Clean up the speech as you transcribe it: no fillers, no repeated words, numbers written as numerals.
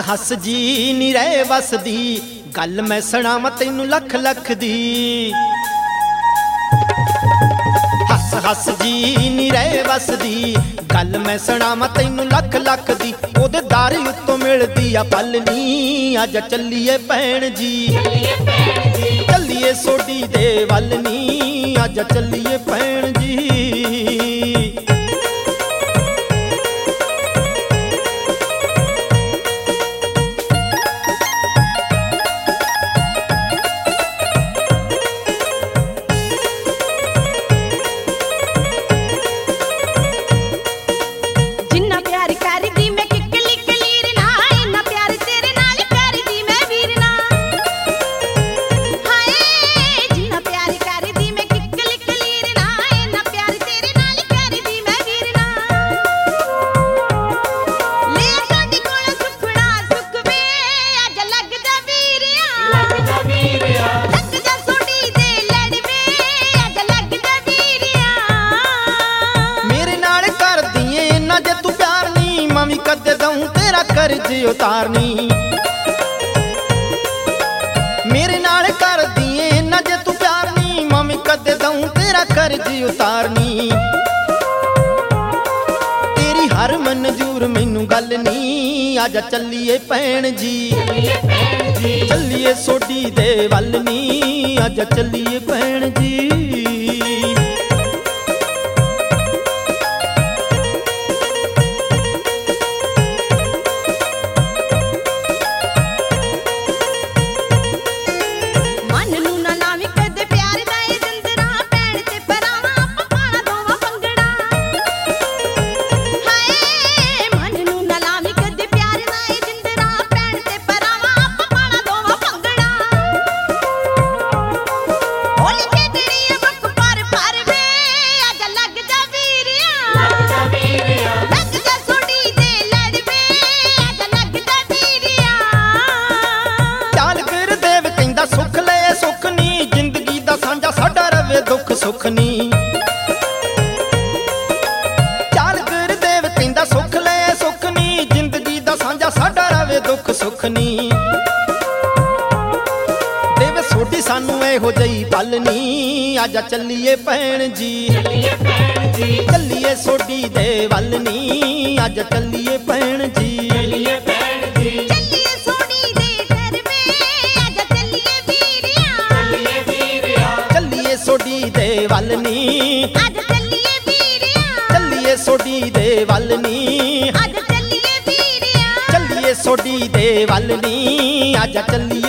हस जी नी रहे वसदी गल मैं सुणावां तैनू लख लख दी। हस हस जी नी रहे वसदी गल मैं सुणावां तैनू लख लख दी। ओदे दार उत्तों मिलदी आ पलनी अज चलीए भैन जी, चलीए सोडी दे वल नी अज चलीए भैन जी। कदे दूं तेरा कर्ज उतारनी, मेरे नाल कर दिए ना जे तू प्यार नी। मम्मी कदे दूं तेरा कर्ज उतारनी। तेरी हर मंजूर मैनू गल नी आजा चलीए भैन जी, चलीए सोडी दे वल नी आजा चलीए भैन जी। दुख सुख नी चाल गुरदेव कहंदा सुख ले सुख नी, जिंदगी दा सांझा साडा रवे दुख सुख नी। देवे सोडी सानू एहो जई पल नी आजा चलीए भैन जी, चलीए सोडी दे वल नी आजा चलीए भैन जी। सोडी दे वल नी अज चलीए वीरिया, चलीए सोडी दे वल नी अज चलीए वीरिया, चलीए सोडी दे वल नी अज चलीए